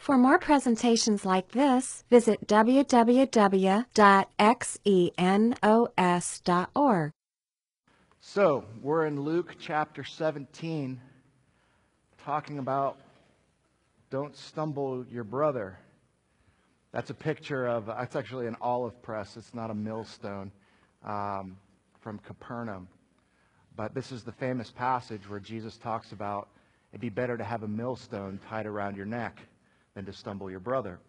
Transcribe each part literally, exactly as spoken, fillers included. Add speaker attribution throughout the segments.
Speaker 1: For more presentations like this, visit w w w dot xenos dot org.
Speaker 2: So, we're in Luke chapter seventeen, talking about don't stumble your brother. That's a picture of, it's actually an olive press. It's not a millstone um, from Capernaum. But this is the famous passage where Jesus talks about it'd be better to have a millstone tied around your neck than to stumble your brother.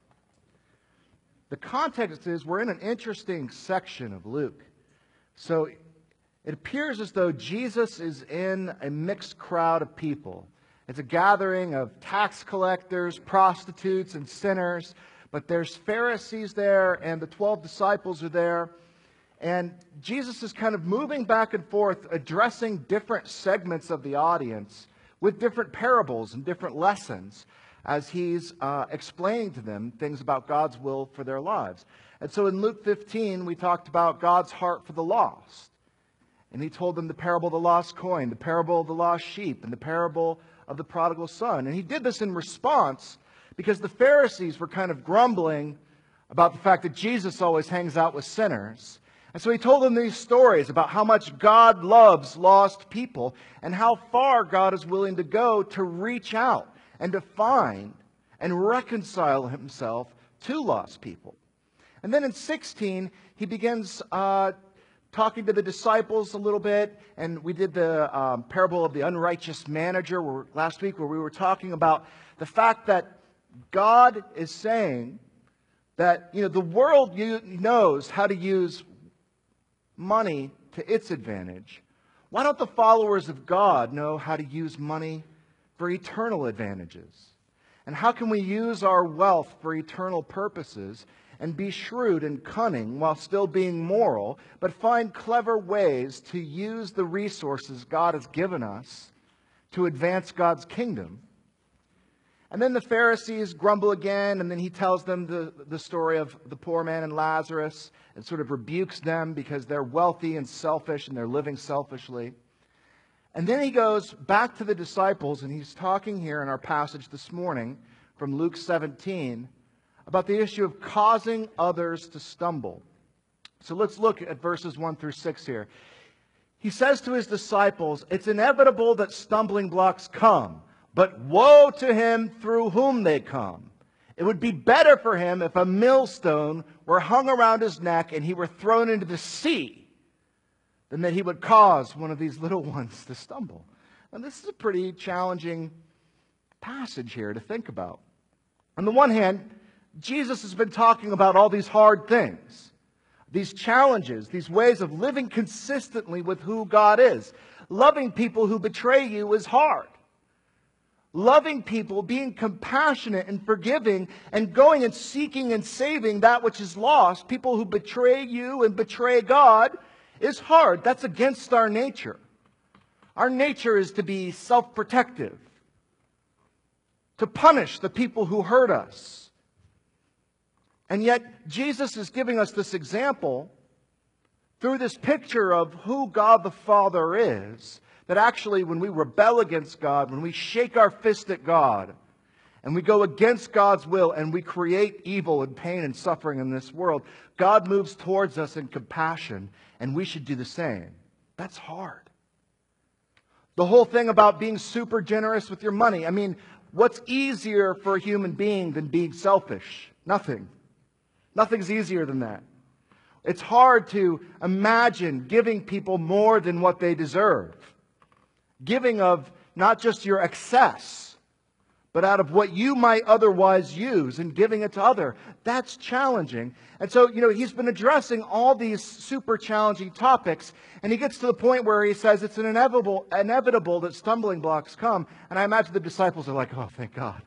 Speaker 2: The context is we're in an interesting section of Luke. So it appears as though Jesus is in a mixed crowd of people. It's a gathering of tax collectors, prostitutes, and sinners. But there's Pharisees there, and the twelve disciples are there. And Jesus is kind of moving back and forth, addressing different segments of the audience with different parables and different lessons as he's uh, explaining to them things about God's will for their lives. And so in Luke fifteen, we talked about God's heart for the lost. And he told them the parable of the lost coin, the parable of the lost sheep, and the parable of the prodigal son. And he did this in response because the Pharisees were kind of grumbling about the fact that Jesus always hangs out with sinners. And so he told them these stories about how much God loves lost people and how far God is willing to go to reach out and to find and reconcile himself to lost people. And then in sixteen, he begins uh, talking to the disciples a little bit. And we did the um, parable of the unrighteous manager where, last week, where we were talking about the fact that God is saying that, you know, the world knows how to use money to its advantage. Why don't the followers of God know how to use money for eternal advantages? And how can we use our wealth for eternal purposes and be shrewd and cunning while still being moral, but find clever ways to use the resources God has given us to advance God's kingdom? And then the Pharisees grumble again, and then he tells them the, the story of the poor man and Lazarus and sort of rebukes them because they're wealthy and selfish and they're living selfishly. And then he goes back to the disciples, and he's talking here in our passage this morning from Luke seventeen about the issue of causing others to stumble. So let's look at verses one through six here. He says to his disciples, "It's inevitable that stumbling blocks come, but woe to him through whom they come. It would be better for him if a millstone were hung around his neck and he were thrown into the sea than that he would cause one of these little ones to stumble." And this is a pretty challenging passage here to think about. On the one hand, Jesus has been talking about all these hard things, these challenges, these ways of living consistently with who God is. Loving people who betray you is hard. Loving people, being compassionate and forgiving, and going and seeking and saving that which is lost, people who betray you and betray God, is hard. That's against our nature. Our nature is to be self-protective, to punish the people who hurt us. And yet, Jesus is giving us this example through this picture of who God the Father is, that actually when we rebel against God, when we shake our fist at God, and we go against God's will, and we create evil and pain and suffering in this world, God moves towards us in compassion, and we should do the same. That's hard. The whole thing about being super generous with your money. I mean, what's easier for a human being than being selfish? Nothing. Nothing's easier than that. It's hard to imagine giving people more than what they deserve. Giving of not just your excess, but out of what you might otherwise use and giving it to other. That's challenging. And so, you know, he's been addressing all these super challenging topics, and he gets to the point where he says it's an inevitable, inevitable that stumbling blocks come. And I imagine the disciples are like, oh, thank God.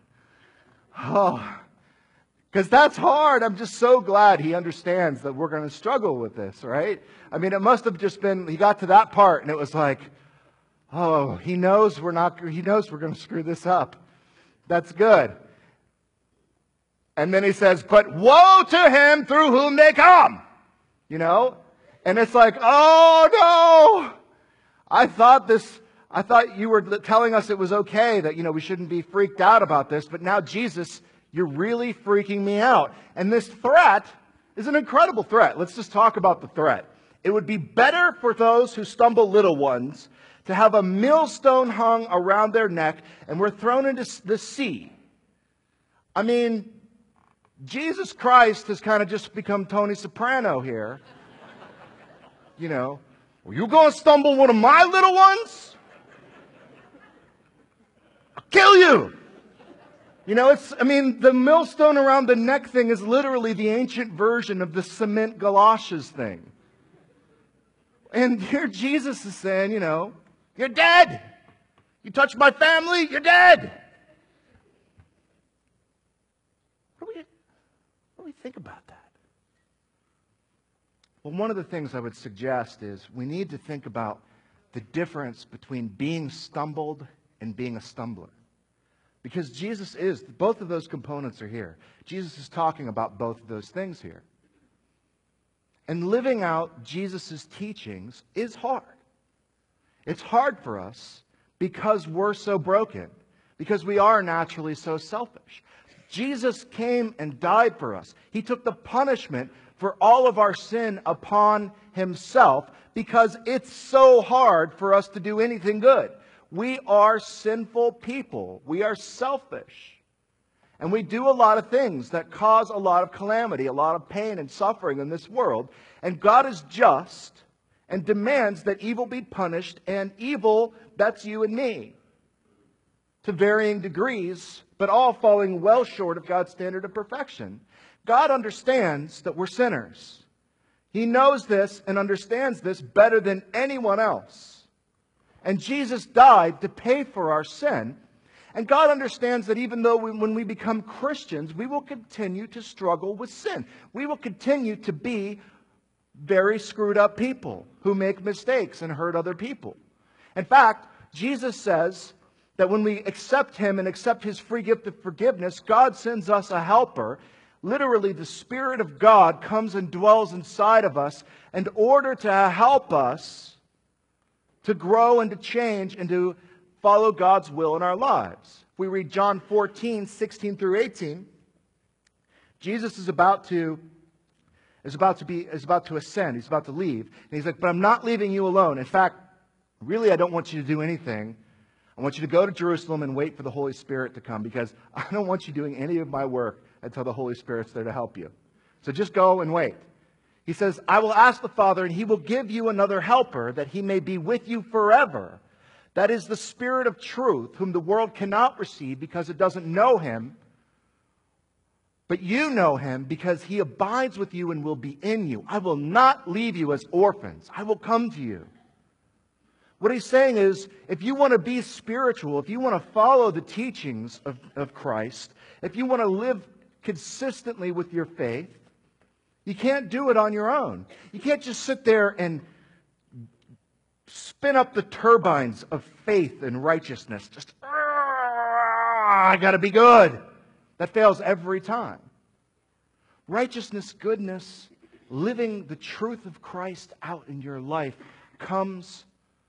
Speaker 2: Oh, because that's hard. I'm just so glad he understands that we're going to struggle with this, right? I mean, it must have just been, he got to that part and it was like, oh, he knows we're not, he knows we're going to screw this up. That's good. And then he says, but woe to him through whom they come. You know? And it's like, oh no! I thought this, I thought you were telling us it was okay, that, you know, we shouldn't be freaked out about this, but now Jesus, You're really freaking me out. And this threat is an incredible threat. Let's just talk about the threat. It would be better for those who stumble little ones to have a millstone hung around their neck and were thrown into the sea. I mean, Jesus Christ has kind of just become Tony Soprano here. You know, are you going to stumble one of my little ones? I'll kill you. You know, it's, I mean, the millstone around the neck thing is literally the ancient version of the cement galoshes thing. And here Jesus is saying, you know, you're dead. You touch my family, you're dead. What do we, what do we think about that? Well, one of the things I would suggest is we need to think about the difference between being stumbled and being a stumbler. Because Jesus is, both of those components are here. Jesus is talking about both of those things here. And living out Jesus' teachings is hard. It's hard for us because we're so broken, because we are naturally so selfish. Jesus came and died for us. He took the punishment for all of our sin upon himself because it's so hard for us to do anything good. We are sinful people. We are selfish. And we do a lot of things that cause a lot of calamity, a lot of pain and suffering in this world. And God is just and demands that evil be punished, and evil, that's you and me, to varying degrees, but all falling well short of God's standard of perfection. God understands that we're sinners. He knows this and understands this better than anyone else. And Jesus died to pay for our sin. And God understands that even though we, when we become Christians, we will continue to struggle with sin. We will continue to be very screwed up people who make mistakes and hurt other people. In fact, Jesus says that when we accept Him and accept His free gift of forgiveness, God sends us a helper. Literally, the Spirit of God comes and dwells inside of us in order to help us to grow and to change and to follow God's will in our lives. If we read John fourteen, sixteen through eighteen, Jesus is about to is about to be is about to ascend. He's about to leave. And he's like, but I'm not leaving you alone. In fact, really, I don't want you to do anything. I want you to go to Jerusalem and wait for the Holy Spirit to come, because I don't want you doing any of my work until the Holy Spirit's there to help you. So just go and wait. He says, I will ask the Father, and He will give you another helper, that He may be with you forever. That is the Spirit of truth, whom the world cannot receive because it doesn't know Him. But you know Him because He abides with you and will be in you. I will not leave you as orphans. I will come to you. What He's saying is, if you want to be spiritual, if you want to follow the teachings of, of Christ, if you want to live consistently with your faith, you can't do it on your own. You can't just sit there and spin up the turbines of faith and righteousness. Just, I got to be good. That fails every time. Righteousness, goodness, living the truth of Christ out in your life comes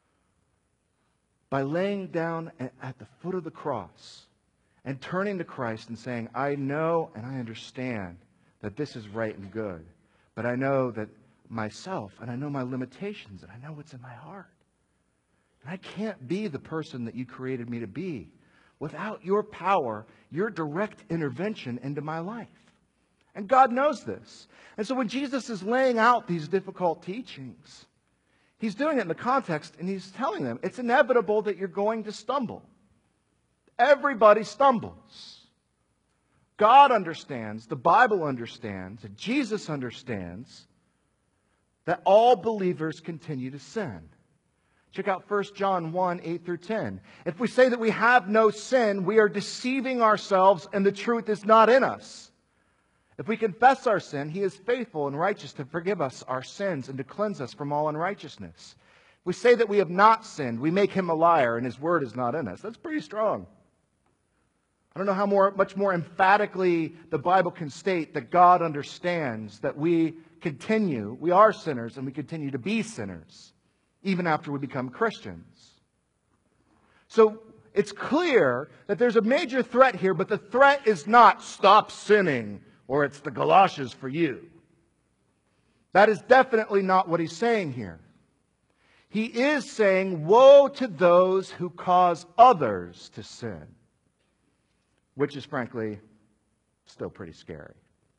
Speaker 2: by laying down at the foot of the cross and turning to Christ and saying, I know and I understand that this is right and good, but I know that myself, and I know my limitations, and I know what's in my heart. And I can't be the person that you created me to be without your power, your direct intervention into my life. And God knows this. And so when Jesus is laying out these difficult teachings, He's doing it in the context, and He's telling them it's inevitable that you're going to stumble. Everybody stumbles. God understands, the Bible understands, and Jesus understands that all believers continue to sin. Check out First John one, eight through ten. If we say that we have no sin, we are deceiving ourselves and the truth is not in us. If we confess our sin, He is faithful and righteous to forgive us our sins and to cleanse us from all unrighteousness. If we say that we have not sinned, we make Him a liar and His word is not in us. That's pretty strong. I don't know how more, much more emphatically the Bible can state that God understands that we continue, we are sinners and we continue to be sinners, even after we become Christians. So it's clear that there's a major threat here, but the threat is not stop sinning or it's the galoshes for you. That is definitely not what he's saying here. He is saying, woe to those who cause others to sin, which is frankly still pretty scary.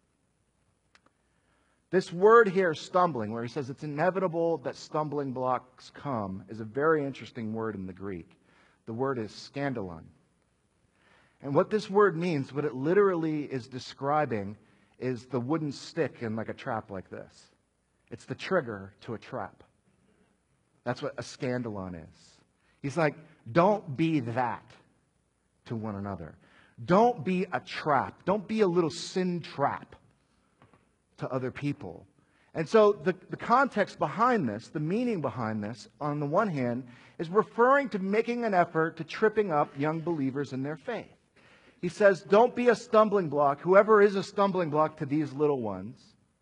Speaker 2: This word here, stumbling, where he says it's inevitable that stumbling blocks come, is a very interesting word in the Greek. The word is scandalon. And what this word means, what it literally is describing, is the wooden stick in like a trap like this. It's the trigger to a trap. That's what a scandalon is. He's like, don't be that to one another. Don't be a trap. Don't be a little sin trap to other people. And so the, the context behind this, the meaning behind this, on the one hand, is referring to making an effort to tripping up young believers in their faith. He says, don't be a stumbling block. Whoever is a stumbling block to these little ones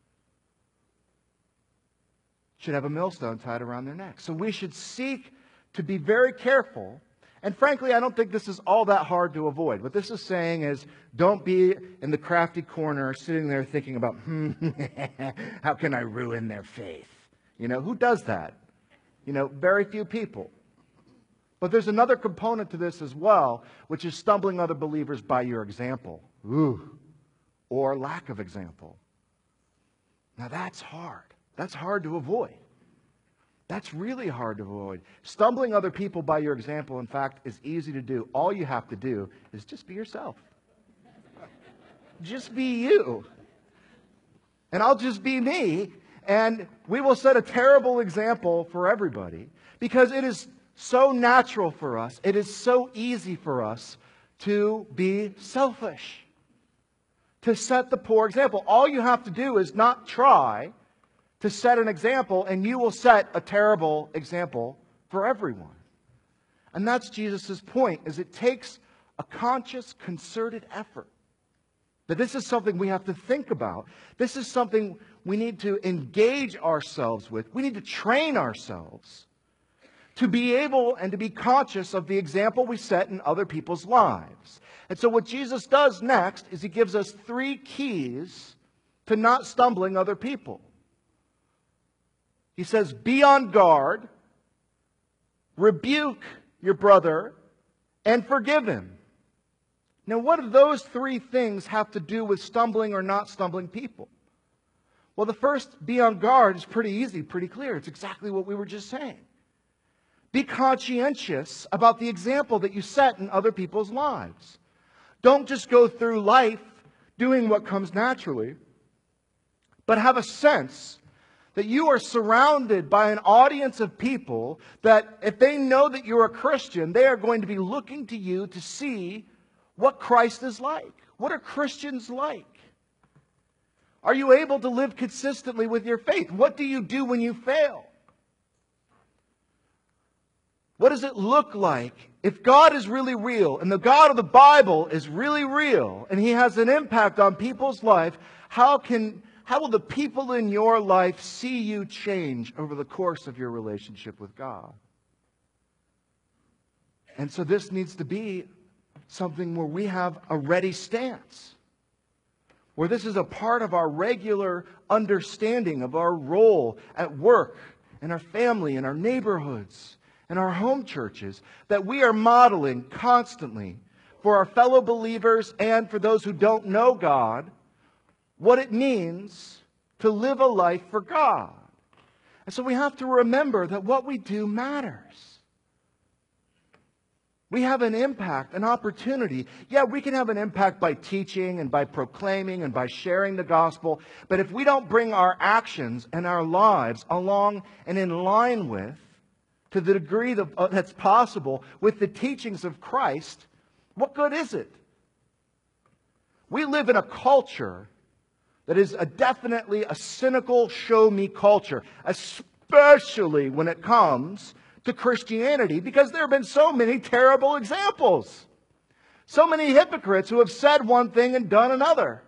Speaker 2: should have a millstone tied around their neck. So we should seek to be very careful. And frankly, I don't think this is all that hard to avoid. What this is saying is, don't be in the crafty corner sitting there thinking about, hmm, how can I ruin their faith? You know, who does that? You know, very few people. But there's another component to this as well, which is stumbling other believers by your example. Ooh, or lack of example. Now that's hard. That's hard to avoid. That's really hard to avoid. Stumbling other people by your example, in fact, is easy to do. All you have to do is just be yourself. Just be you. And I'll just be me. And we will set a terrible example for everybody because it is so natural for us. It is so easy for us to be selfish, to set the poor example. All you have to do is not try to set an example, and you will set a terrible example for everyone. And that's Jesus' point, is it takes a conscious, concerted effort. That this is something we have to think about. This is something we need to engage ourselves with. We need to train ourselves to be able and to be conscious of the example we set in other people's lives. And so what Jesus does next is he gives us three keys to not stumbling other people. He says, be on guard, rebuke your brother, and forgive him. Now, what do those three things have to do with stumbling or not stumbling people? Well, the first, be on guard, is pretty easy, pretty clear. It's exactly what we were just saying. Be conscientious about the example that you set in other people's lives. Don't just go through life doing what comes naturally, but have a sense that you are surrounded by an audience of people that if they know that you're a Christian, they are going to be looking to you to see what Christ is like. What are Christians like? Are you able to live consistently with your faith? What do you do when you fail? What does it look like if God is really real and the God of the Bible is really real and He has an impact on people's life? How can How will the people in your life see you change over the course of your relationship with God? And so this needs to be something where we have a ready stance, where this is a part of our regular understanding of our role at work, in our family, in our neighborhoods, in our home churches, that we are modeling constantly for our fellow believers and for those who don't know God what it means to live a life for God. And so we have to remember that what we do matters. We have an impact, an opportunity. Yeah, we can have an impact by teaching and by proclaiming and by sharing the gospel. But if we don't bring our actions and our lives along and in line with, to the degree that, uh, that's possible, with the teachings of Christ, what good is it? We live in a culture that is a definitely a cynical show-me culture, especially when it comes to Christianity, because there have been so many terrible examples. So many hypocrites who have said one thing and done another.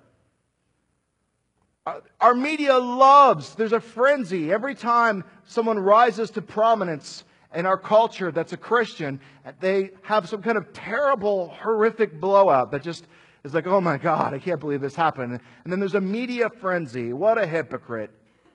Speaker 2: Our media loves, there's a frenzy every time someone rises to prominence in our culture that's a Christian, they have some kind of terrible, horrific blowout that just is like, oh my God, I can't believe this happened. And then there's a media frenzy. What a hypocrite.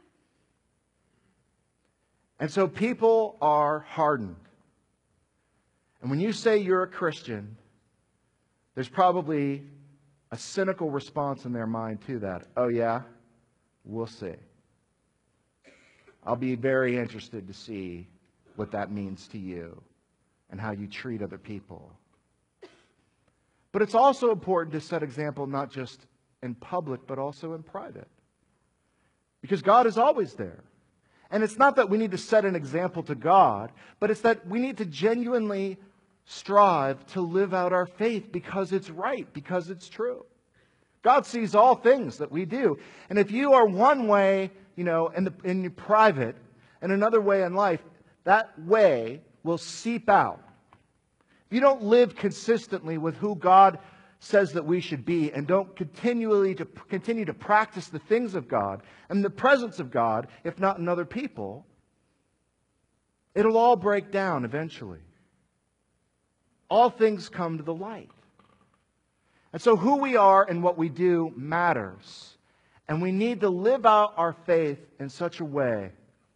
Speaker 2: And so people are hardened. And when you say you're a Christian, there's probably a cynical response in their mind to that. Oh yeah? We'll see. I'll be very interested to see what that means to you and how you treat other people. But it's also important to set example not just in public, but also in private. Because God is always there. And it's not that we need to set an example to God, but it's that we need to genuinely strive to live out our faith because it's right, because it's true. God sees all things that we do. And if you are one way, you know, in the in your private and another way in life, that way will seep out. If you don't live consistently with who God says that we should be and don't continually to continue to practice the things of God and the presence of God, if not in other people, it'll all break down eventually. All things come to the light. And so who we are and what we do matters. And we need to live out our faith in such a way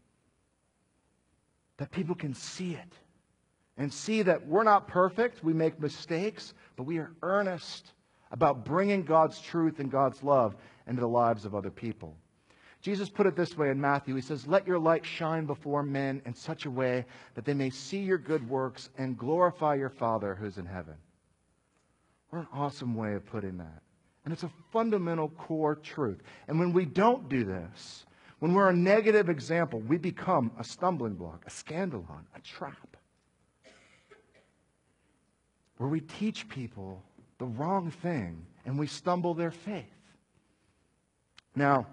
Speaker 2: that people can see it. And see that we're not perfect, we make mistakes, but we are earnest about bringing God's truth and God's love into the lives of other people. Jesus put it this way in Matthew. He says, let your light shine before men in such a way that they may see your good works and glorify your Father who's in heaven. What an awesome way of putting that. And it's a fundamental core truth. And when we don't do this, when we're a negative example, we become a stumbling block, a scandalon, a trap. Where we teach people the wrong thing and we stumble their faith. Now,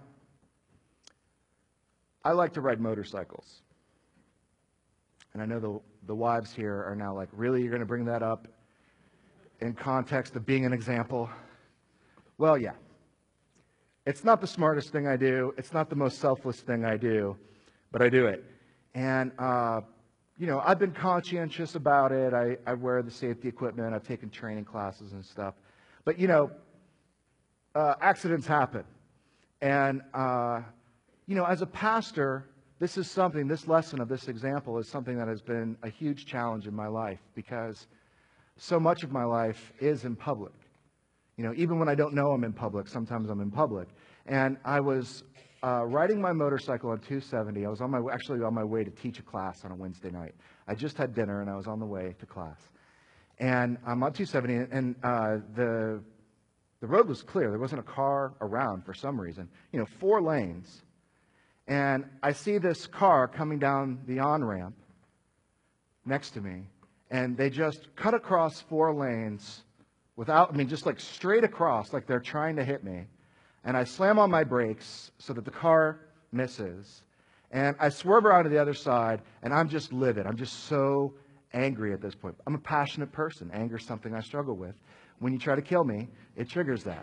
Speaker 2: I like to ride motorcycles. And I know the, the wives here are now like, really, you're going to bring that up in context of being an example? Well, yeah. It's not the smartest thing I do. It's not the most selfless thing I do. But I do it. And, uh, you know, I've been conscientious about it. I, I wear the safety equipment. I've taken training classes and stuff. But, you know, uh, accidents happen. And, uh, you know, as a pastor, this is something, this lesson of this example is something that has been a huge challenge in my life because so much of my life is in public. You know, even when I don't know I'm in public, sometimes I'm in public. And I was uh, riding my motorcycle on two seventy. I was on my actually on my way to teach a class on a Wednesday night. I just had dinner and I was on the way to class. And I'm on two seventy, and uh, the the road was clear. There wasn't a car around for some reason. You know, four lanes. And I see this car coming down the on-ramp next to me, and they just cut across four lanes without, I mean, just like straight across, like they're trying to hit me. And I slam on my brakes so that the car misses. And I swerve around to the other side, and I'm just livid. I'm just so angry at this point. I'm a passionate person. Anger is something I struggle with. When you try to kill me, it triggers that.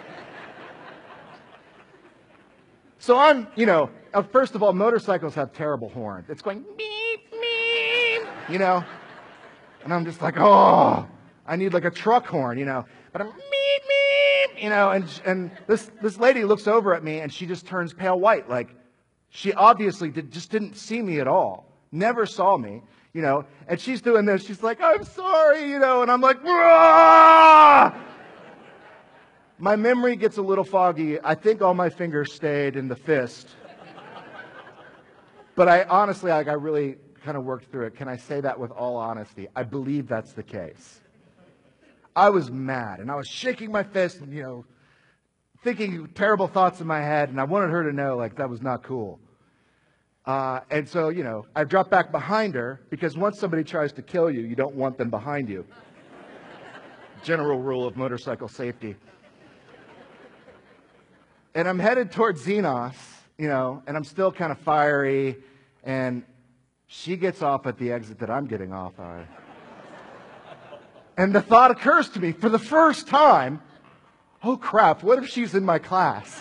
Speaker 2: So I'm, you know, uh, first of all, motorcycles have terrible horns. It's going beep, beep, you know. And I'm just like, oh, I need like a truck horn, you know. But I'm beep, beep, you know. And and this this lady looks over at me and she just turns pale white, like she obviously did, just didn't see me at all, never saw me, you know. And she's doing this. She's like, I'm sorry, you know. And I'm like, Wah! My memory gets a little foggy. I think all my fingers stayed in the fist. But I honestly, like, I really kind of worked through it. Can I say that with all honesty? I believe that's the case. I was mad, and I was shaking my fist and, you know, thinking terrible thoughts in my head, and I wanted her to know, like, that was not cool. Uh, and so, you know, I dropped back behind her, because once somebody tries to kill you, you don't want them behind you. General rule of motorcycle safety. And I'm headed towards Xenos, you know, and I'm still kind of fiery, and she gets off at the exit that I'm getting off on. And the thought occurs to me for the first time, oh crap, what if she's in my class?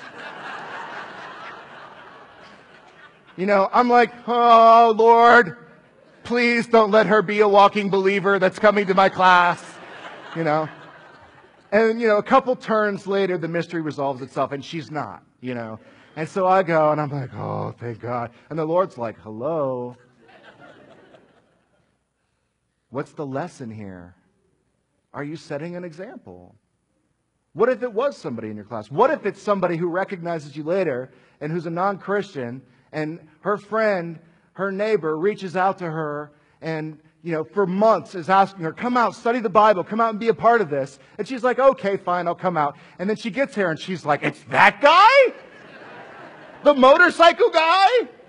Speaker 2: You know, I'm like, oh Lord, Please don't let her be a walking believer that's coming to my class, you know. And, you know, a couple turns later, the mystery resolves itself, and she's not, you know. And so I go, and I'm like, oh, thank God. And the Lord's like, hello. What's the lesson here? Are you setting an example? What if it was somebody in your class? What if it's somebody who recognizes you later and who's a non-Christian, and her friend, her neighbor, reaches out to her and, you know, for months is asking her, come out, study the Bible, come out and be a part of this. And she's like, okay, fine, I'll come out. And then she gets here and she's like, it's that guy? The motorcycle guy?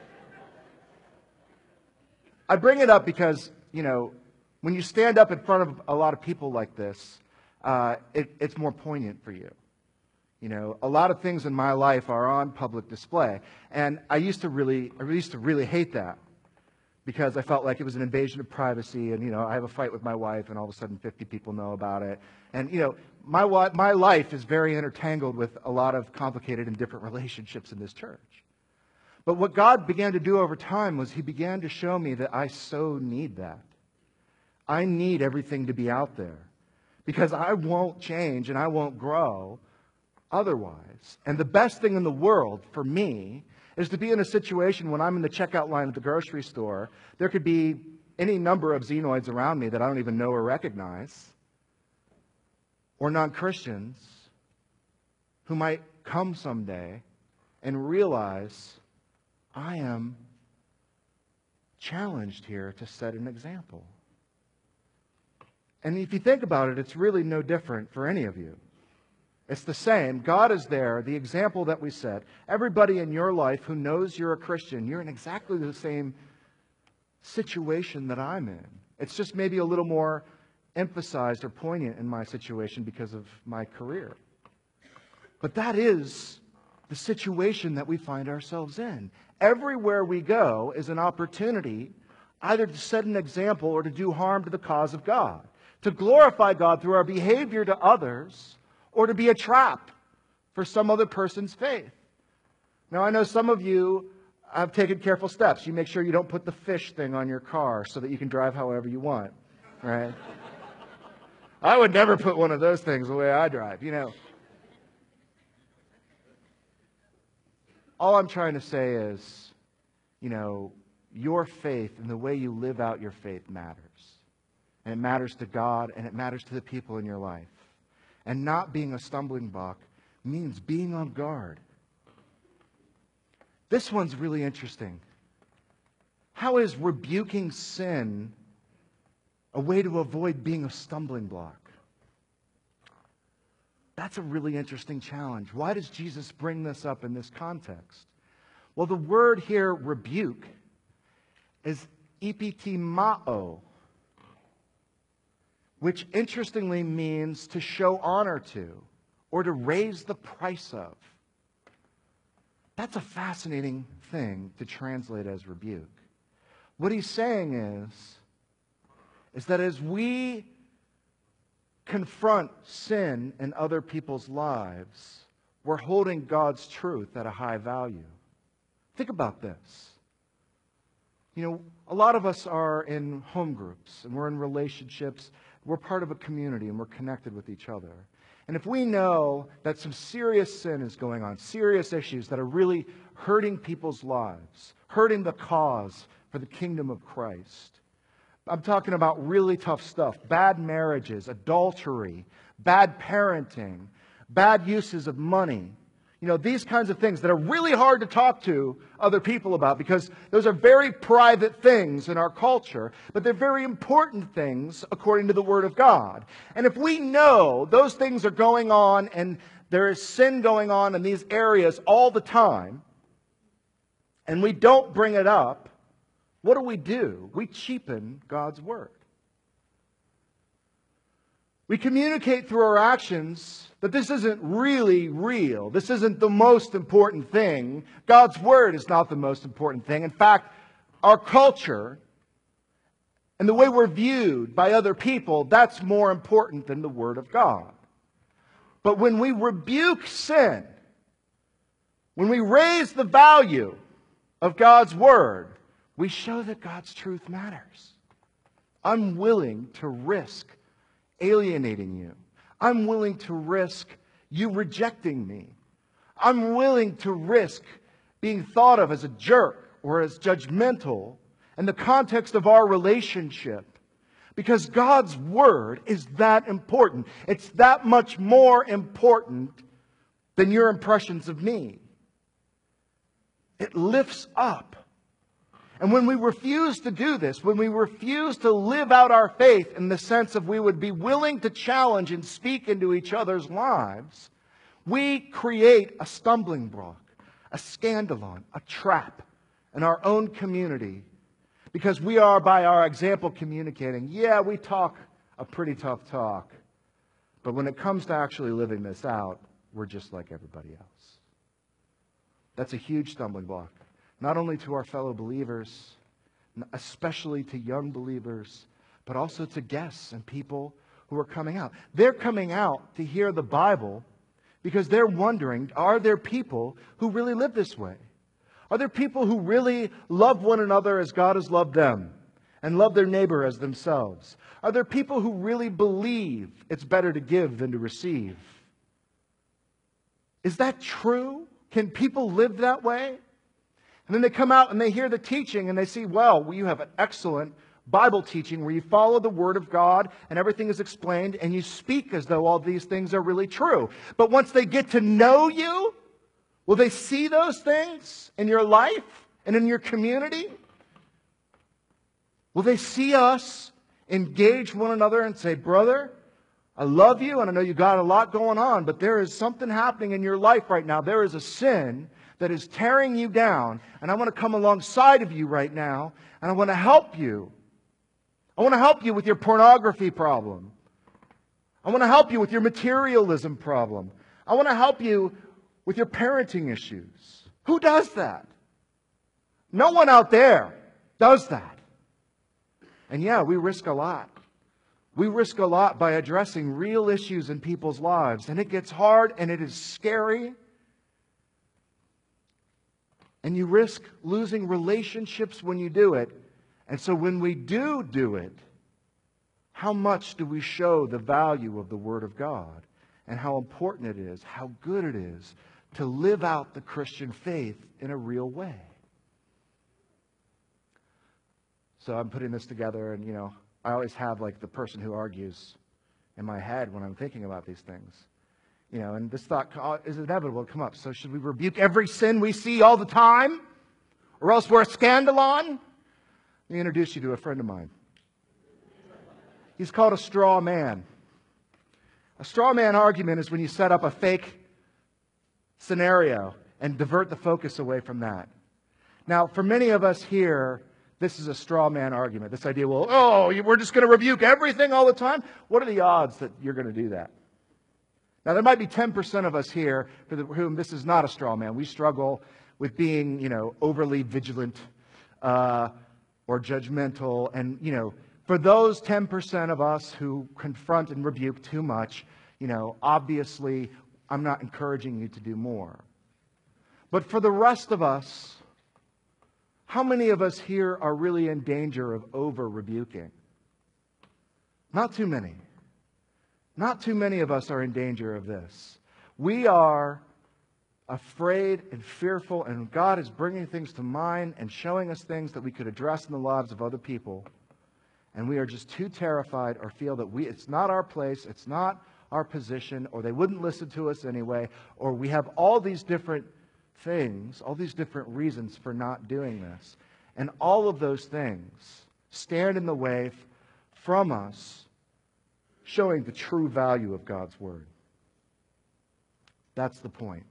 Speaker 2: I bring it up because, you know, when you stand up in front of a lot of people like this, uh, it, it's more poignant for you. You know, a lot of things in my life are on public display. And I used to really, I used to really hate that because I felt like it was an invasion of privacy. And, you know, I have a fight with my wife and all of a sudden fifty people know about it. And, you know, my, my life is very intertangled with a lot of complicated and different relationships in this church. But what God began to do over time was He began to show me that I so need that. I need everything to be out there because I won't change and I won't grow otherwise. And the best thing in the world for me is to be in a situation when I'm in the checkout line at the grocery store, there could be any number of xenoids around me that I don't even know or recognize, or non-Christians who might come someday and realize I am challenged here to set an example. And if you think about it, it's really no different for any of you. It's the same. God is there, the example that we set. Everybody in your life who knows you're a Christian, you're in exactly the same situation that I'm in. It's just maybe a little more emphasized or poignant in my situation because of my career. But that is the situation that we find ourselves in. Everywhere we go is an opportunity either to set an example or to do harm to the cause of God, to glorify God through our behavior to others, or to be a trap for some other person's faith. Now, I know some of you have taken careful steps. You make sure you don't put the fish thing on your car so that you can drive however you want, right? I would never put one of those things the way I drive, you know. All I'm trying to say is, you know, your faith and the way you live out your faith matters. And it matters to God, and it matters to the people in your life. And not being a stumbling block means being on guard. This one's really interesting. How is rebuking sin a way to avoid being a stumbling block? That's a really interesting challenge. Why does Jesus bring this up in this context? Well, the word here, rebuke, is epitimao, which interestingly means to show honor to or to raise the price of. That's a fascinating thing to translate as rebuke. What he's saying is, is that as we confront sin in other people's lives, we're holding God's truth at a high value. Think about this. You know, a lot of us are in home groups and we're in relationships. We're part of a community and we're connected with each other. And if we know that some serious sin is going on, serious issues that are really hurting people's lives, hurting the cause for the kingdom of Christ, I'm talking about really tough stuff, bad marriages, adultery, bad parenting, bad uses of money. You know, these kinds of things that are really hard to talk to other people about because those are very private things in our culture, but they're very important things according to the Word of God. And if we know those things are going on and there is sin going on in these areas all the time, and we don't bring it up, what do we do? We cheapen God's Word. We communicate through our actions that this isn't really real. This isn't the most important thing. God's Word is not the most important thing. In fact, our culture and the way we're viewed by other people, that's more important than the Word of God. But when we rebuke sin, when we raise the value of God's Word, we show that God's truth matters. I'm willing to risk alienating you. I'm willing to risk you rejecting me. I'm willing to risk being thought of as a jerk or as judgmental in the context of our relationship, because God's Word is that important. It's that much more important than your impressions of me. It lifts up. And when we refuse to do this, when we refuse to live out our faith in the sense of we would be willing to challenge and speak into each other's lives, we create a stumbling block, a scandalon, a trap in our own community, because we are, by our example, communicating. Yeah, we talk a pretty tough talk, but when it comes to actually living this out, we're just like everybody else. That's a huge stumbling block, not only to our fellow believers, especially to young believers, but also to guests and people who are coming out. They're coming out to hear the Bible because they're wondering, are there people who really live this way? Are there people who really love one another as God has loved them and love their neighbor as themselves? Are there people who really believe it's better to give than to receive? Is that true? Can people live that way? And then they come out and they hear the teaching and they see, well, you have an excellent Bible teaching where you follow the Word of God and everything is explained and you speak as though all these things are really true. But once they get to know you, will they see those things in your life and in your community? Will they see us engage one another and say, brother, I love you and I know you got a lot going on, but there is something happening in your life right now. There is a sin that is tearing you down, and I want to come alongside of you right now, and I want to help you. I want to help you with your pornography problem. I want to help you with your materialism problem. I want to help you with your parenting issues. Who does that? No one out there does that. And yeah, we risk a lot. We risk a lot by addressing real issues in people's lives. And it gets hard and it is scary. And you risk losing relationships when you do it. And so when we do do it, how much do we show the value of the Word of God? And how important it is, how good it is to live out the Christian faith in a real way. So I'm putting this together, and you know, I always have like the person who argues in my head when I'm thinking about these things. You know, and this thought is inevitable to come up. So should we rebuke every sin we see all the time? Or else we're a scandalon? Let me introduce you to a friend of mine. He's called a straw man. A straw man argument is when you set up a fake scenario and divert the focus away from that. Now, for many of us here, this is a straw man argument. This idea, well, oh, we're just going to rebuke everything all the time? What are the odds that you're going to do that? Now, there might be ten percent of us here for the, whom this is not a straw man. We struggle with being, you know, overly vigilant uh, or judgmental. And, you know, for those ten percent of us who confront and rebuke too much, you know, obviously, I'm not encouraging you to do more. But for the rest of us, how many of us here are really in danger of over-rebuking? Not too many. Not too many of us are in danger of this. We are afraid and fearful, and God is bringing things to mind and showing us things that we could address in the lives of other people. And we are just too terrified or feel that we it's not our place, it's not our position, or they wouldn't listen to us anyway, or we have all these different things, all these different reasons for not doing this. And all of those things stand in the way f- from us showing the true value of God's Word. That's the point.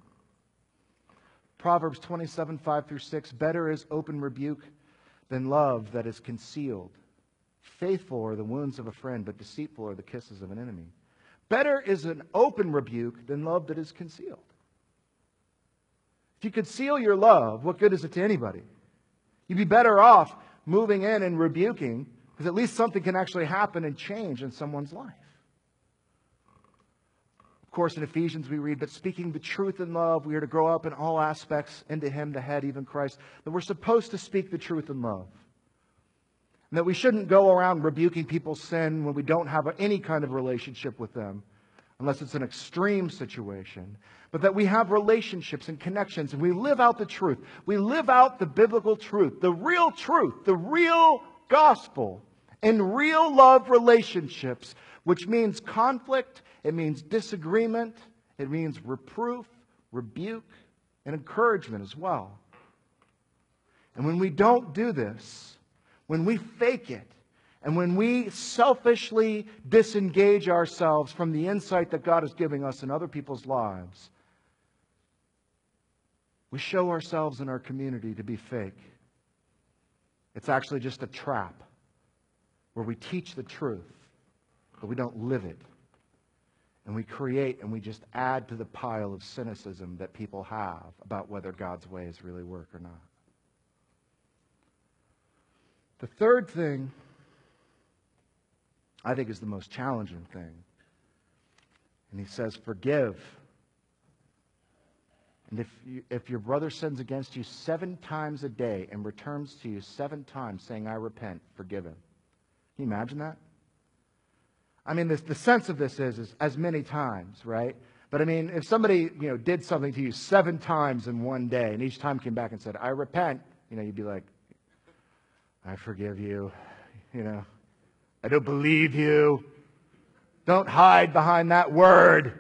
Speaker 2: Proverbs twenty-seven, five through six, better is open rebuke than love that is concealed. Faithful are the wounds of a friend, but deceitful are the kisses of an enemy. Better is an open rebuke than love that is concealed. If you conceal your love, what good is it to anybody? You'd be better off moving in and rebuking, because at least something can actually happen and change in someone's life. Of course, in Ephesians we read, but speaking the truth in love, we are to grow up in all aspects into Him, the head, even Christ. That we're supposed to speak the truth in love. And that we shouldn't go around rebuking people's sin when we don't have any kind of relationship with them, unless it's an extreme situation. But that we have relationships and connections, and we live out the truth. We live out the biblical truth, the real truth, the real gospel, in real love relationships, which means conflict, it means disagreement, it means reproof, rebuke, and encouragement as well. And when we don't do this, when we fake it, and when we selfishly disengage ourselves from the insight that God is giving us in other people's lives, we show ourselves in our community to be fake. It's actually just a trap where we teach the truth, but we don't live it. And we create and we just add to the pile of cynicism that people have about whether God's ways really work or not. The third thing, I think, is the most challenging thing. And he says, forgive. And if you, if your brother sins against you seven times a day and returns to you seven times saying, I repent, forgive him. Can you imagine that? I mean, this, the sense of this is, is as many times, right? But I mean, if somebody, you know, did something to you seven times in one day, and each time came back and said, I repent, you know, you'd be like, I forgive you, you know. I don't believe you. Don't hide behind that word.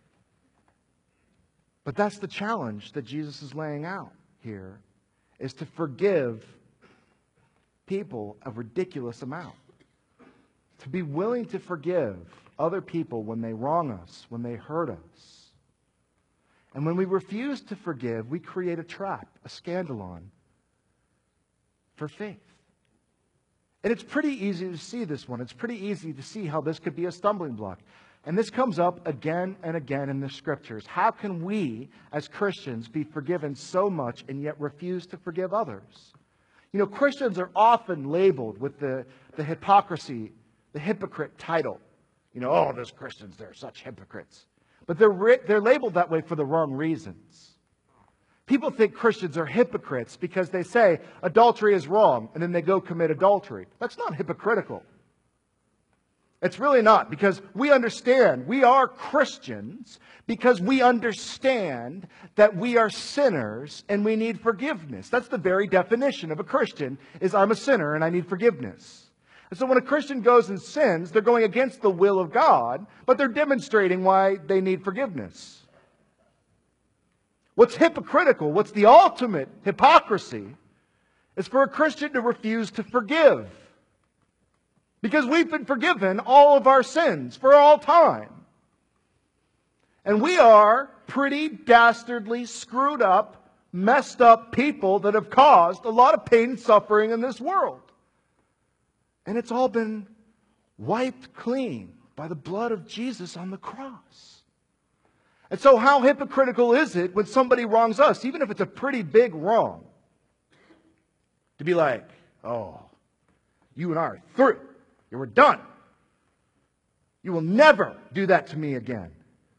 Speaker 2: But that's the challenge that Jesus is laying out here, is to forgive people a ridiculous amount. To be willing to forgive other people when they wrong us, when they hurt us. And when we refuse to forgive, we create a trap, a scandalon for faith. And it's pretty easy to see this one. It's pretty easy to see how this could be a stumbling block. And this comes up again and again in the Scriptures. How can we, as Christians, be forgiven so much and yet refuse to forgive others? You know, Christians are often labeled with the, the hypocrisy, the hypocrite title. You know, oh, those Christians, they're such hypocrites. But they're, they're labeled that way for the wrong reasons. People think Christians are hypocrites because they say adultery is wrong and then they go commit adultery. That's not hypocritical. It's really not, because we understand we are Christians because we understand that we are sinners and we need forgiveness. That's the very definition of a Christian, is I'm a sinner and I need forgiveness. And so when a Christian goes and sins, they're going against the will of God, but they're demonstrating why they need forgiveness. What's hypocritical, what's the ultimate hypocrisy, is for a Christian to refuse to forgive. Because we've been forgiven all of our sins for all time. And we are pretty dastardly, screwed up, messed up people that have caused a lot of pain and suffering in this world. And it's all been wiped clean by the blood of Jesus on the cross. And so how hypocritical is it when somebody wrongs us, even if it's a pretty big wrong, to be like, oh, you and I are through. You were done. You will never do that to me again.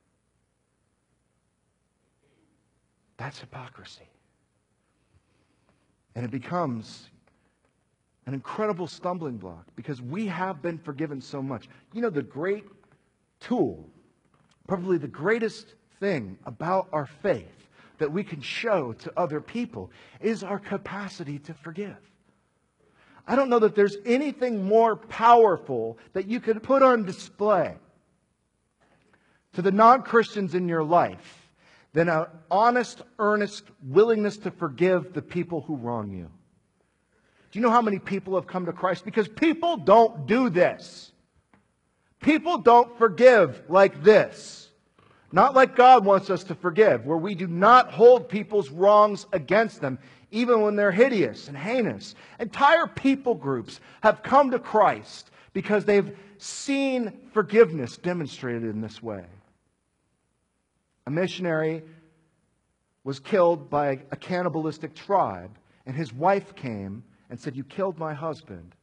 Speaker 2: That's hypocrisy. And it becomes an incredible stumbling block because we have been forgiven so much. You know, the great tool, probably the greatest thing about our faith that we can show to other people is our capacity to forgive. I don't know that there's anything more powerful that you could put on display to the non-Christians in your life than an honest, earnest willingness to forgive the people who wrong you. Do you know how many people have come to Christ? Because people don't do this. People don't forgive like this. Not like God wants us to forgive, where we do not hold people's wrongs against them, even when they're hideous and heinous. Entire people groups have come to Christ because they've seen forgiveness demonstrated in this way. A missionary was killed by a cannibalistic tribe, and his wife came and said, "You killed my husband,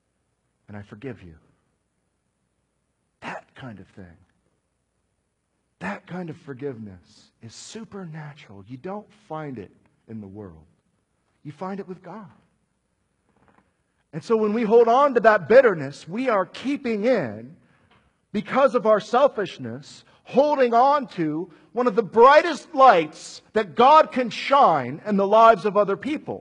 Speaker 2: and I forgive you." That kind of thing. That kind of forgiveness is supernatural. You don't find it in the world. You find it with God. And so when we hold on to that bitterness, we are keeping in, because of our selfishness, holding on to one of the brightest lights that God can shine in the lives of other people.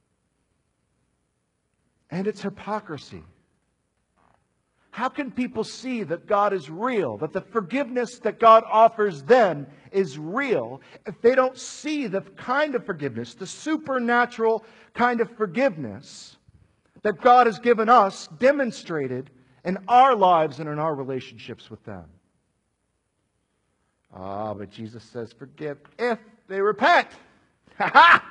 Speaker 2: And it's hypocrisy. How can people see that God is real, that the forgiveness that God offers them is real, if they don't see the kind of forgiveness, the supernatural kind of forgiveness that God has given us demonstrated in our lives and in our relationships with them? Ah, but Jesus says, forgive if they repent. Ha ha!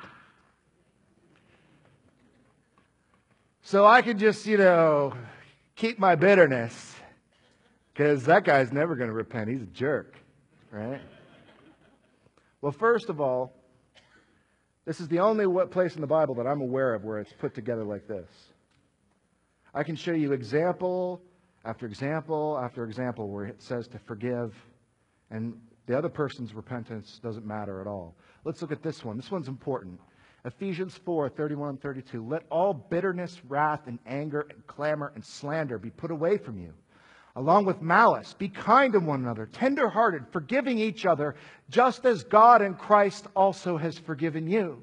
Speaker 2: So I can just, you know, keep my bitterness, because that guy's never going to repent. He's a jerk, right? Well, first of all, this is the only place in the Bible that I'm aware of where it's put together like this. I can show you example after example after example where it says to forgive, and the other person's repentance doesn't matter at all. Let's look at this one. This one's important. Ephesians four, thirty-one and thirty-two. Let all bitterness, wrath, and anger, and clamor, and slander be put away from you, along with malice. Be kind to one another, tender-hearted, forgiving each other, just as God in Christ also has forgiven you.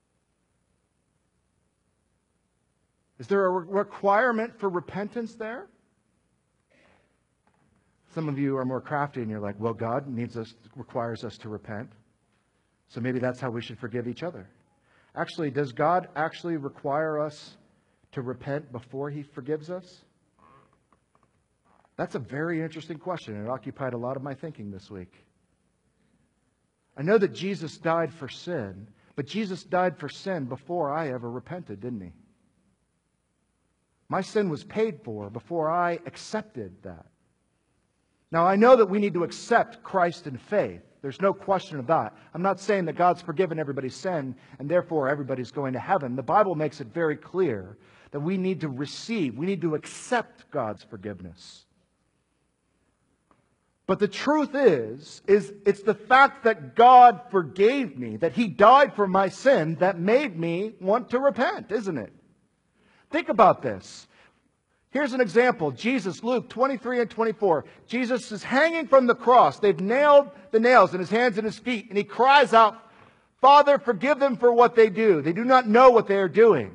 Speaker 2: Is there a re- requirement for repentance there? Some of you are more crafty and you're like, well, God needs us, requires us to repent. So maybe that's how we should forgive each other. Actually, does God actually require us to repent before He forgives us? That's a very interesting question, and it occupied a lot of my thinking this week. I know that Jesus died for sin, but Jesus died for sin before I ever repented, didn't He? My sin was paid for before I accepted that. Now, I know that we need to accept Christ in faith. There's no question of that. I'm not saying that God's forgiven everybody's sin and therefore everybody's going to heaven. The Bible makes it very clear that we need to receive, we need to accept God's forgiveness. But the truth is, is it's the fact that God forgave me, that He died for my sin, that made me want to repent, isn't it? Think about this. Here's an example. Jesus, Luke twenty-three and twenty-four. Jesus is hanging from the cross. They've nailed the nails in His hands and His feet. And He cries out, Father, forgive them for what they do. They do not know what they are doing.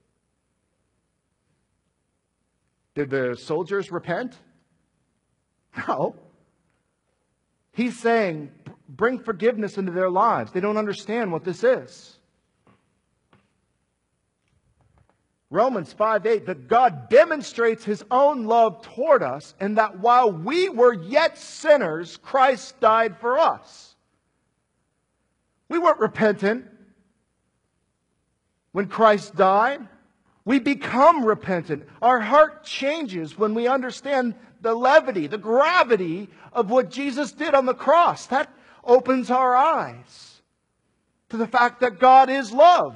Speaker 2: Did the soldiers repent? No. He's saying, bring forgiveness into their lives. They don't understand what this is. Romans five eight, that God demonstrates His own love toward us, and that while we were yet sinners, Christ died for us. We weren't repentant when Christ died. We become repentant. Our heart changes when we understand the levity, the gravity of what Jesus did on the cross. That opens our eyes to the fact that God is love.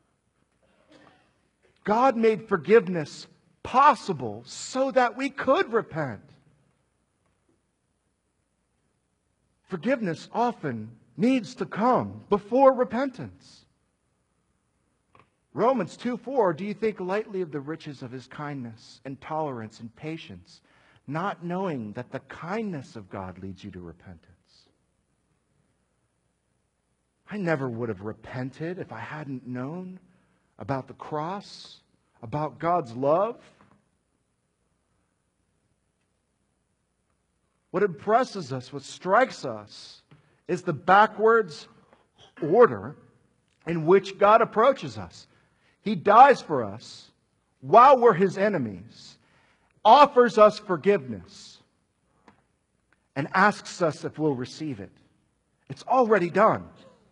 Speaker 2: God made forgiveness possible so that we could repent. Forgiveness often needs to come before repentance. Romans two four, do you think lightly of the riches of His kindness and tolerance and patience, not knowing that the kindness of God leads you to repentance? I never would have repented if I hadn't known about the cross, about God's love. What impresses us, what strikes us, is the backwards order in which God approaches us. He dies for us while we're His enemies, offers us forgiveness, and asks us if we'll receive it. It's already done.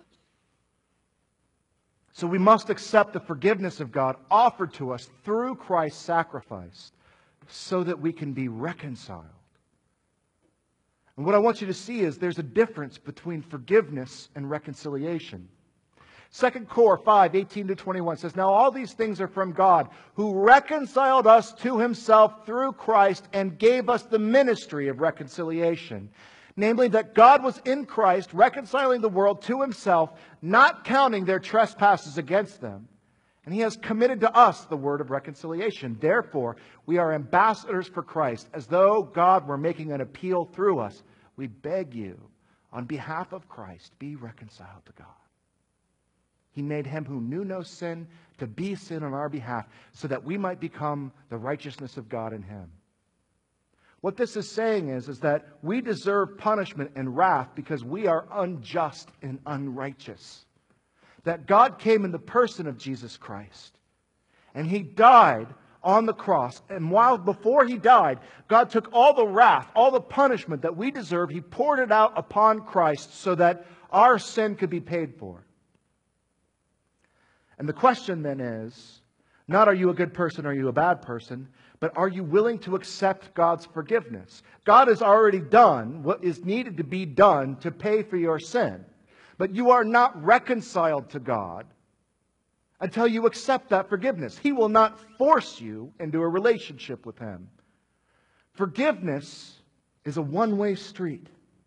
Speaker 2: So we must accept the forgiveness of God offered to us through Christ's sacrifice so that we can be reconciled. And what I want you to see is there's a difference between forgiveness and reconciliation. Second Corinthians five, eighteen to twenty-one says, now all these things are from God, who reconciled us to Himself through Christ and gave us the ministry of reconciliation. namely that God was in Christ, reconciling the world to himself, not counting their trespasses against them. And he has committed to us the word of reconciliation. Therefore, we are ambassadors for Christ, as though God were making an appeal through us. We beg you, on behalf of Christ, be reconciled to God. He made him who knew no sin to be sin on our behalf, so that we might become the righteousness of God in him. What this is saying is, is that we deserve punishment and wrath because we are unjust and unrighteous. That God came in the person of Jesus Christ. And he died on the cross. And while before he died, God took all the wrath, all the punishment that we deserve, he poured it out upon Christ so that our sin could be paid for. And the question then is, not are you a good person, are you a bad person, but are you willing to accept God's forgiveness? God has already done what is needed to be done to pay for your sin. But you are not reconciled to God until you accept that forgiveness. He will not force you into a relationship with him. Forgiveness is a one-way street.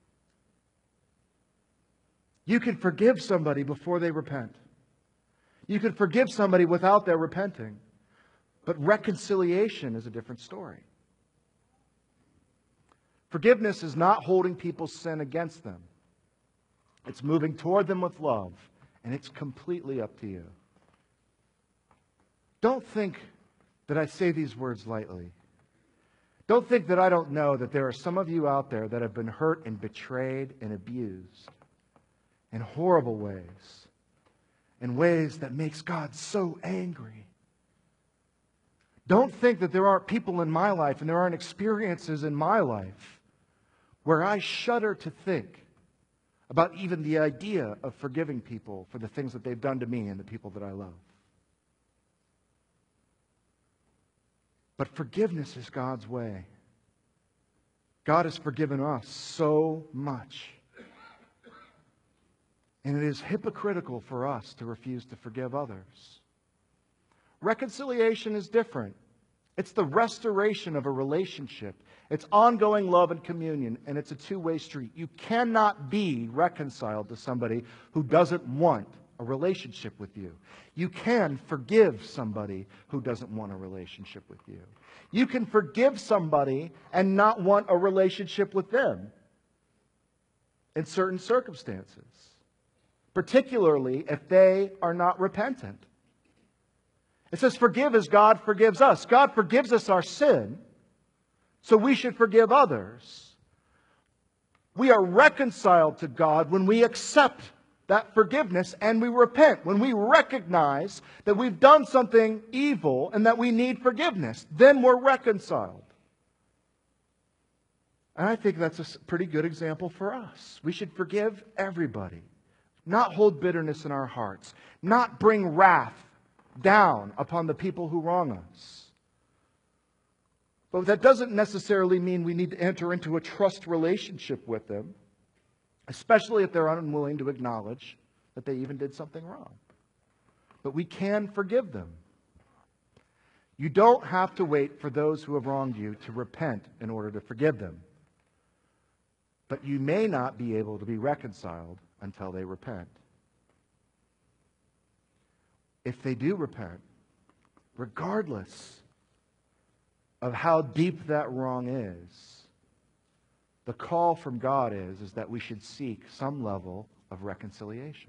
Speaker 2: You can forgive somebody before they repent. You can forgive somebody without their repenting. But reconciliation is a different story. Forgiveness is not holding people's sin against them. It's moving toward them with love, and it's completely up to you. Don't think that I say these words lightly. Don't think that I don't know that there are some of you out there that have been hurt and betrayed and abused in horrible ways, in ways that makes God so angry. Don't think that there aren't people in my life and there aren't experiences in my life where I shudder to think about even the idea of forgiving people for the things that they've done to me and the people that I love. But forgiveness is God's way. God has forgiven us so much. And it is hypocritical for us to refuse to forgive others. Reconciliation is different. It's the restoration of a relationship. It's ongoing love and communion, and it's a two-way street. You cannot be reconciled to somebody who doesn't want a relationship with you. You can forgive somebody who doesn't want a relationship with you. You can forgive somebody and not want a relationship with them in certain circumstances, particularly if they are not repentant. It says, forgive as God forgives us. God forgives us our sin, so we should forgive others. We are reconciled to God when we accept that forgiveness and we repent. When we recognize that we've done something evil and that we need forgiveness, then we're reconciled. And I think that's a pretty good example for us. We should forgive everybody. Not hold bitterness in our hearts. Not bring wrath down upon the people who wrong us. But that doesn't necessarily mean we need to enter into a trust relationship with them, especially if they're unwilling to acknowledge that they even did something wrong. But we can forgive them. You don't have to wait for those who have wronged you to repent in order to forgive them. But you may not be able to be reconciled until they repent. If they do repent, regardless of how deep that wrong is, the call from God is, is that we should seek some level of reconciliation.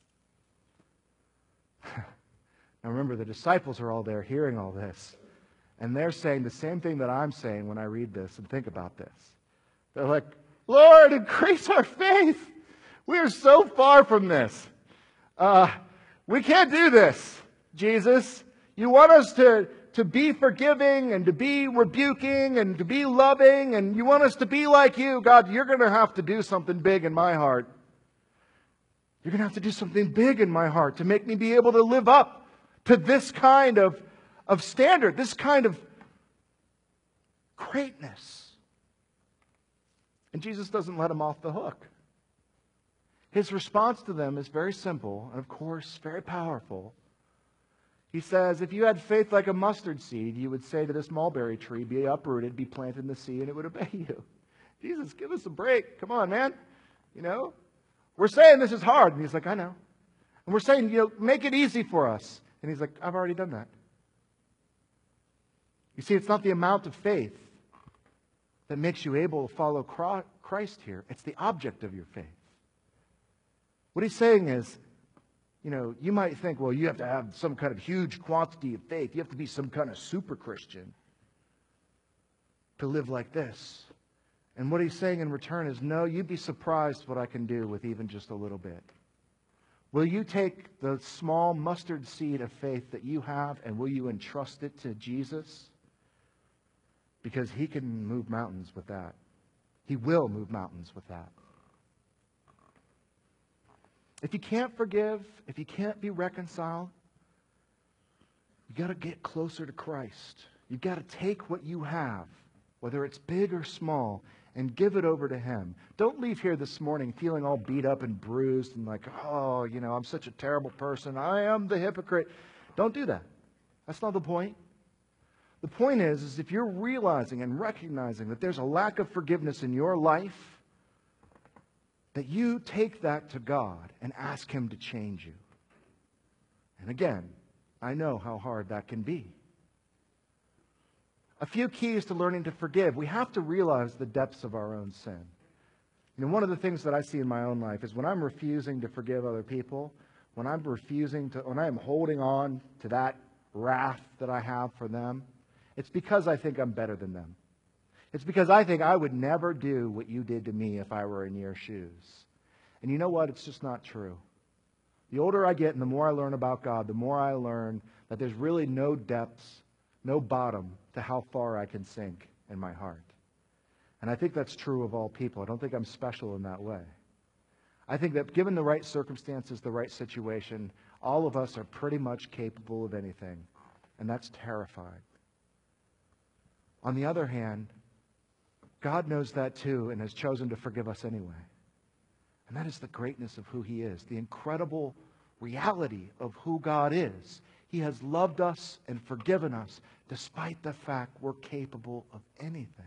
Speaker 2: Now remember, the disciples are all there hearing all this, and they're saying the same thing that I'm saying when I read this and think about this. They're like, Lord, increase our faith. We are so far from this. Uh, we can't do this, Jesus. You want us to, to be forgiving and to be rebuking and to be loving, and you want us to be like you. God, you're going to have to do something big in my heart. You're going to have to do something big in my heart to make me be able to live up to this kind of, of standard, this kind of greatness. And Jesus doesn't let them off the hook. His response to them is very simple and, of course, very powerful. He says, if you had faith like a mustard seed, you would say to this mulberry tree, be uprooted, be planted in the sea, and it would obey you. Jesus, give us a break. Come on, man. You know, we're saying this is hard. And he's like, I know. And we're saying, you know, make it easy for us. And he's like, I've already done that. You see, it's not the amount of faith that makes you able to follow Christ here. It's the object of your faith. What he's saying is, you know, you might think, well, you have to have some kind of huge quantity of faith. You have to be some kind of super Christian to live like this. And what he's saying in return is, no, you'd be surprised what I can do with even just a little bit. Will you take the small mustard seed of faith that you have and will you entrust it to Jesus? Because he can move mountains with that. He will move mountains with that. If you can't forgive, if you can't be reconciled, you got to get closer to Christ. You've got to take what you have, whether it's big or small, and give it over to him. Don't leave here this morning feeling all beat up and bruised and like, oh, you know, I'm such a terrible person. I am the hypocrite. Don't do that. That's not the point. The point is, is if you're realizing and recognizing that there's a lack of forgiveness in your life, that you take that to God and ask him to change you. And again, I know how hard that can be. A few keys to learning to forgive. We have to realize the depths of our own sin. You know, one of the things that I see in my own life is when I'm refusing to forgive other people, when I'm refusing to, when I'm holding on to that wrath that I have for them, it's because I think I'm better than them. It's because I think I would never do what you did to me if I were in your shoes. And you know what? It's just not true. The older I get and the more I learn about God, the more I learn that there's really no depths, no bottom to how far I can sink in my heart. And I think that's true of all people. I don't think I'm special in that way. I think that given the right circumstances, the right situation, all of us are pretty much capable of anything. And that's terrifying. On the other hand, God knows that too and has chosen to forgive us anyway. And that is the greatness of who he is, the incredible reality of who God is. He has loved us and forgiven us despite the fact we're capable of anything.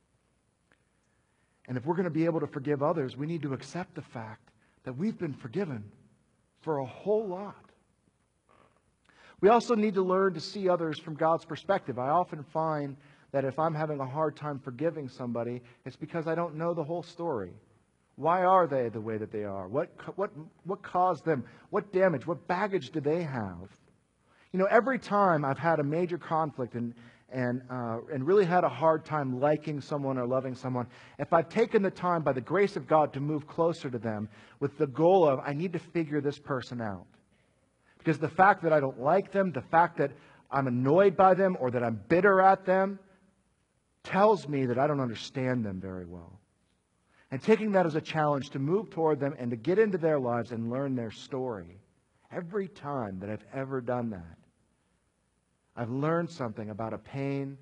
Speaker 2: And if we're going to be able to forgive others, we need to accept the fact that we've been forgiven for a whole lot. We also need to learn to see others from God's perspective. I often find that if I'm having a hard time forgiving somebody, it's because I don't know the whole story. Why are they the way that they are? What, what, what caused them? What damage? What baggage do they have? You know, every time I've had a major conflict and, and, uh, and really had a hard time liking someone or loving someone, if I've taken the time by the grace of God to move closer to them with the goal of, I need to figure this person out. Because the fact that I don't like them, the fact that I'm annoyed by them or that I'm bitter at them, tells me that I don't understand them very well. And taking that as a challenge to move toward them and to get into their lives and learn their story. Every time that I've ever done that, I've learned something about a pain,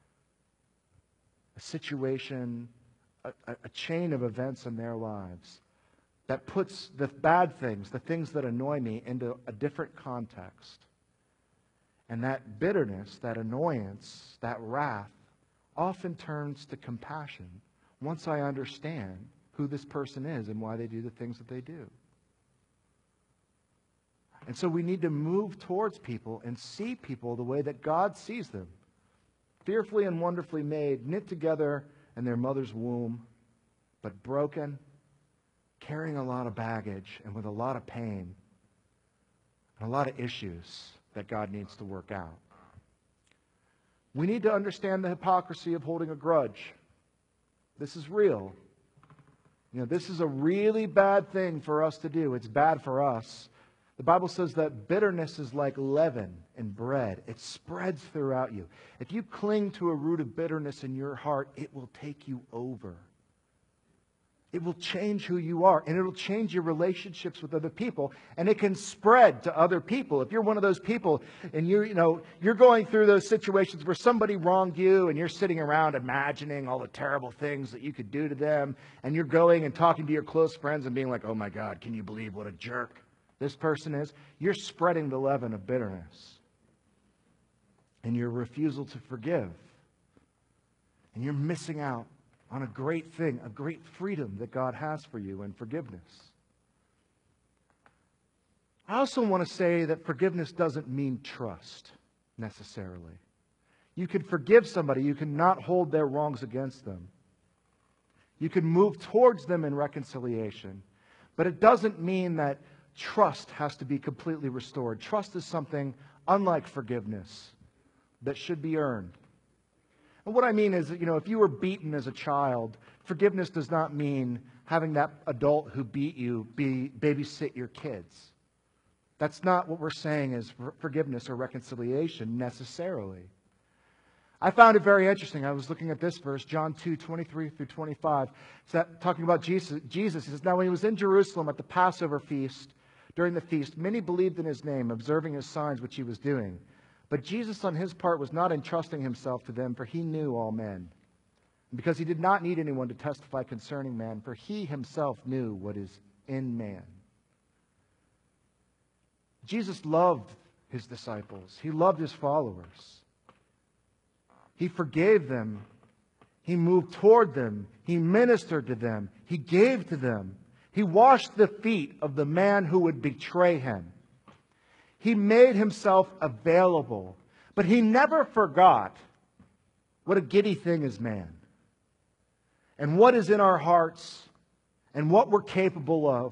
Speaker 2: a situation, a, a chain of events in their lives that puts the bad things, the things that annoy me, into a different context. And that bitterness, that annoyance, that wrath, often turns to compassion once I understand who this person is and why they do the things that they do. And so we need to move towards people and see people the way that God sees them. Fearfully and wonderfully made, knit together in their mother's womb, but broken, carrying a lot of baggage and with a lot of pain and a lot of issues that God needs to work out. We need to understand the hypocrisy of holding a grudge. This is real. You know, this is a really bad thing for us to do. It's bad for us. The Bible says that bitterness is like leaven in bread. It spreads throughout you. If you cling to a root of bitterness in your heart, it will take you over. It will change who you are, and it will change your relationships with other people, and it can spread to other people. If you're one of those people and you're, you know, you're going through those situations where somebody wronged you and you're sitting around imagining all the terrible things that you could do to them, and you're going and talking to your close friends and being like, oh my God, can you believe what a jerk this person is? You're spreading the leaven of bitterness and your refusal to forgive, and you're missing out on a great thing, a great freedom that God has for you in forgiveness. I also want to say that forgiveness doesn't mean trust, necessarily. You can forgive somebody. You can not hold their wrongs against them. You can move towards them in reconciliation. But it doesn't mean that trust has to be completely restored. Trust is something, unlike forgiveness, that should be earned. And what I mean is, that, you know, if you were beaten as a child, forgiveness does not mean having that adult who beat you be babysit your kids. That's not what we're saying is forgiveness or reconciliation necessarily. I found it very interesting. I was looking at this verse, John two, twenty-three through twenty-five. It's that, talking about Jesus. Jesus he says, "Now when he was in Jerusalem at the Passover feast, during the feast, many believed in his name, observing his signs which he was doing. But Jesus on his part was not entrusting himself to them, for he knew all men. And because he did not need anyone to testify concerning man, for he himself knew what is in man." Jesus loved his disciples. He loved his followers. He forgave them. He moved toward them. He ministered to them. He gave to them. He washed the feet of the man who would betray him. He made himself available. But he never forgot what a giddy thing is man. And what is in our hearts. And what we're capable of.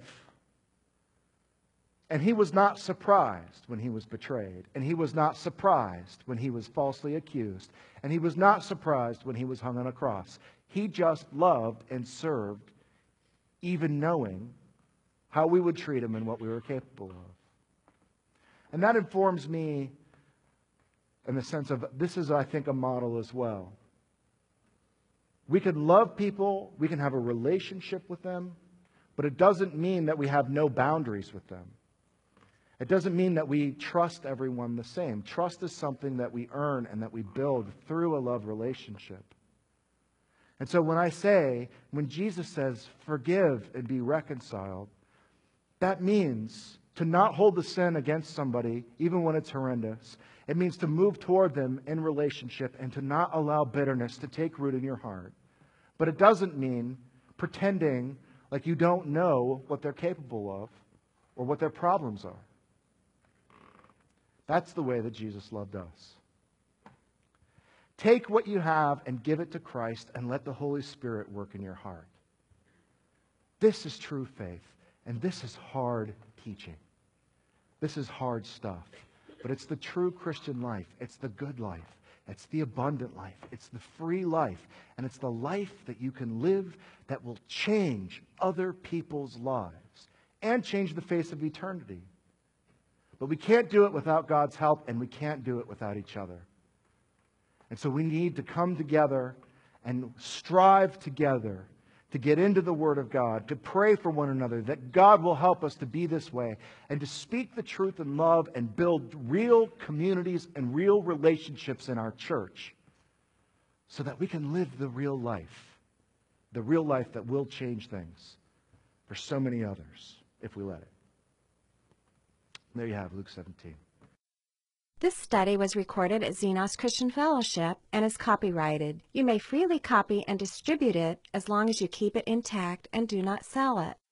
Speaker 2: And he was not surprised when he was betrayed. And he was not surprised when he was falsely accused. And he was not surprised when he was hung on a cross. He just loved and served, even knowing how we would treat him and what we were capable of. And that informs me in the sense of this is, I think, a model as well. We can love people, we can have a relationship with them, but it doesn't mean that we have no boundaries with them. It doesn't mean that we trust everyone the same. Trust is something that we earn and that we build through a love relationship. And so when I say, when Jesus says, forgive and be reconciled, that means to not hold the sin against somebody, even when it's horrendous. It means to move toward them in relationship and to not allow bitterness to take root in your heart. But it doesn't mean pretending like you don't know what they're capable of or what their problems are. That's the way that Jesus loved us. Take what you have and give it to Christ and let the Holy Spirit work in your heart. This is true faith, and this is hard teaching. This is hard stuff, but it's the true Christian life. It's the good life. It's the abundant life. It's the free life, and it's the life that you can live that will change other people's lives and change the face of eternity. But we can't do it without God's help, and we can't do it without each other. And so we need to come together and strive together to get into the Word of God, to pray for one another, that God will help us to be this way, and to speak the truth in love and build real communities and real relationships in our church so that we can live the real life, the real life that will change things for so many others if we let it. There you have Luke seventeen.
Speaker 1: This study was recorded at Xenos Christian Fellowship and is copyrighted. You may freely copy and distribute it as long as you keep it intact and do not sell it.